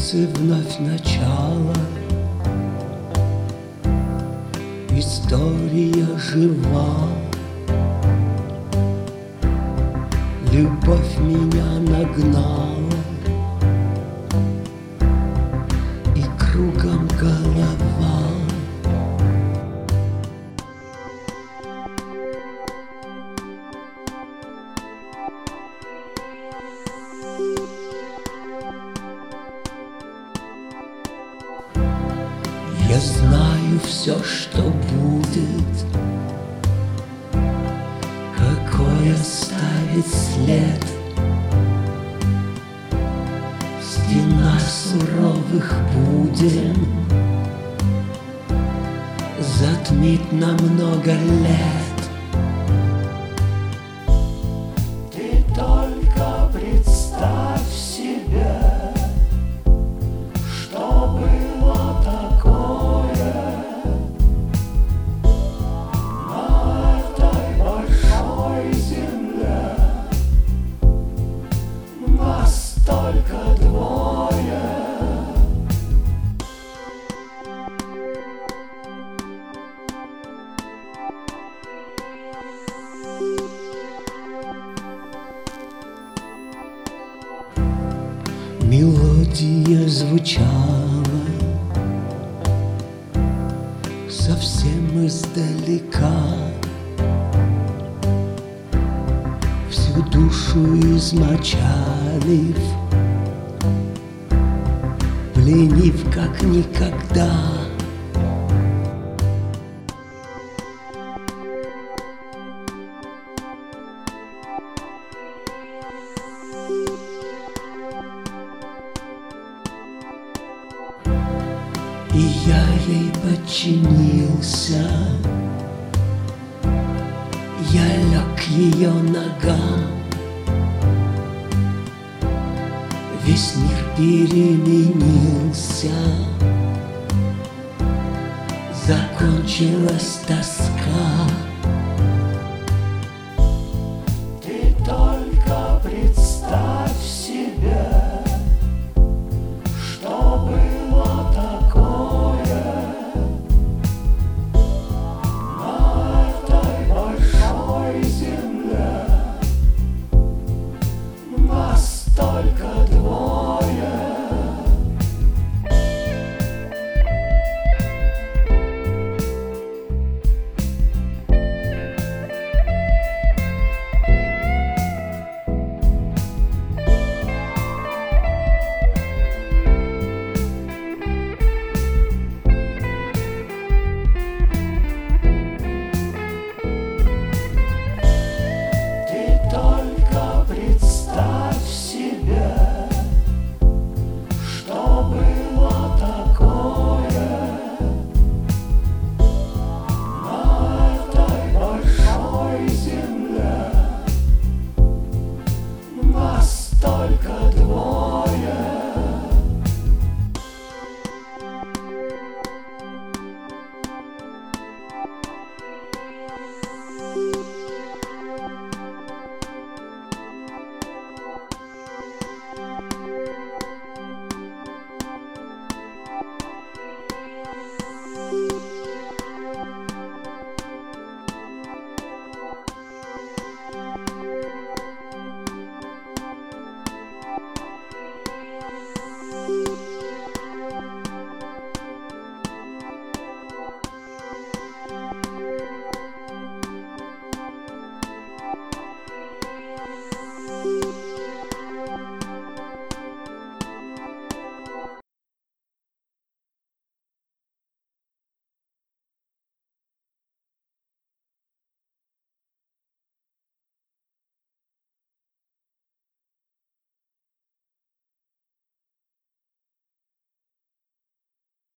сердце вновь начало, история жива. Любовь меня нагнала, и кругом голова. Я знаю все, что будет, какой оставит след. Стена суровых буден затмит на много лет. Ты только представь себе, что было такое на этой большой земле. Нас только двое. Мелодия звучала совсем издалека, всю душу измочалив, пленив как никогда. И я ей подчинился, я лег к ее ногам. Весь мир переменился, закончилась тоска.